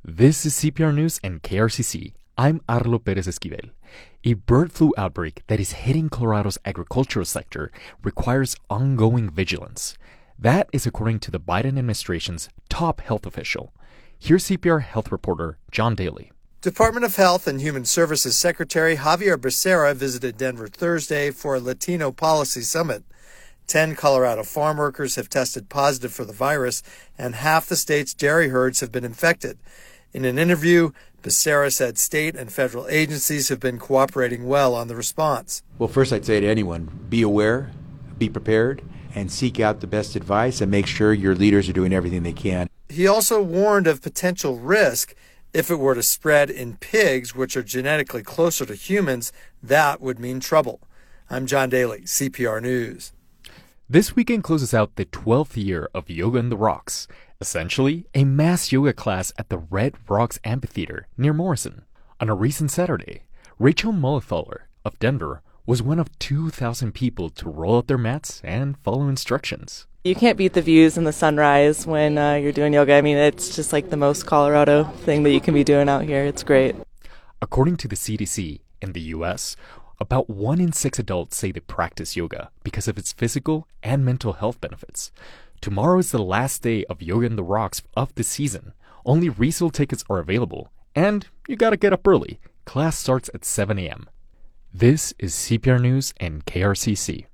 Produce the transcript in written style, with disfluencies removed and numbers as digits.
This is CPR News and KRCC. I'm Arlo Perez Esquivel. A bird flu outbreak that is hitting Colorado's agricultural sector requires ongoing vigilance. That is according to the Biden administration's top health official. Here's CPR health reporter John Daly. Department of Health and Human Services Secretary Xavier Becerra visited Denver Thursday for a Latino policy summit. 10 Colorado farm workers have tested positive for the virus, and half the state's dairy herds have been infected. In an interview, Becerra said state and federal agencies have been cooperating well on the response. Well, first I'd say to anyone, be aware, be prepared, and seek out the best advice and make sure your leaders are doing everything they can. He also warned of potential risk if it were to spread in pigs, which are genetically closer to humans. That would mean trouble. I'm John Daly, CPR News. This weekend closes out the 12th year of Yoga in the Rocks, essentially a mass yoga class at the Red Rocks Amphitheater near Morrison. On a recent Saturday, Rachel Mullithaler of Denver was one of 2,000 people to roll out their mats and follow instructions. You can't beat the views and the sunrise when you're doing yoga. I mean, it's just like the most Colorado thing that you can be doing out here. It's great. According to the CDC, in the U.S., about 1 in 6 adults say they practice yoga because of its physical and mental health benefits. Tomorrow is the last day of Yoga in the Rocks of the season. Only resale tickets are available, and you gotta get up early. Class starts at 7 a.m. This is CPR News and KRCC.